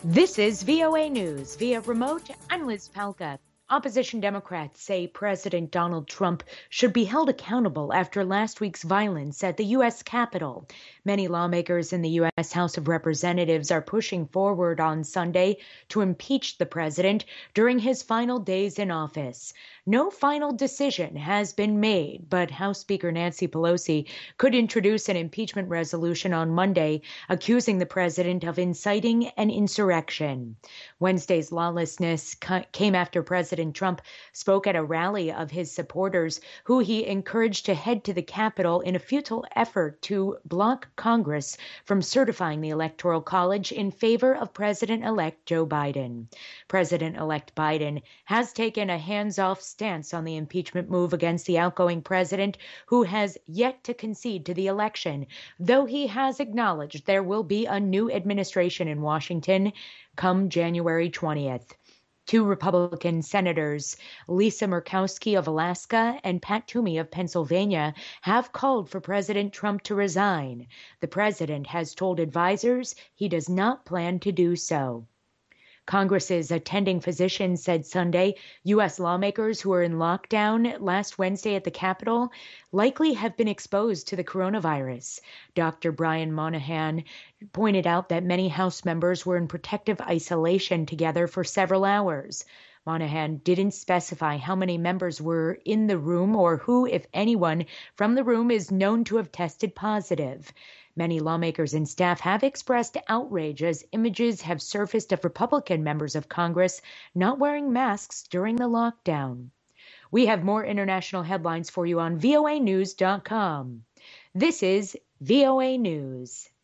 This is VOA News. Via remote, I'm Liz Palka. Opposition Democrats say President Donald Trump should be held accountable after last week's violence at the U.S. Capitol. Many lawmakers in the U.S. House of Representatives are pushing forward on Sunday to impeach the president during his final days in office. No final decision has been made, but House Speaker Nancy Pelosi could introduce an impeachment resolution on Monday accusing the president of inciting an insurrection. Wednesday's lawlessness came after President Trump spoke at a rally of his supporters, who he encouraged to head to the Capitol in a futile effort to block Congress from certifying the Electoral College in favor of President-elect Joe Biden. President-elect Biden has taken a hands-off stance on the impeachment move against the outgoing president, who has yet to concede to the election, though he has acknowledged there will be a new administration in Washington come January 20th. Two Republican senators, Lisa Murkowski of Alaska and Pat Toomey of Pennsylvania, have called for President Trump to resign. The president has told advisors he does not plan to do so. Congress's attending physicians said Sunday U.S. lawmakers who were in lockdown last Wednesday at the Capitol likely have been exposed to the coronavirus. Dr. Brian Monahan pointed out that many House members were in protective isolation together for several hours. Monahan didn't specify how many members were in the room or who, if anyone, from the room is known to have tested positive. Many lawmakers and staff have expressed outrage as images have surfaced of Republican members of Congress not wearing masks during the lockdown. We have more international headlines for you on voanews.com. This is VOA News.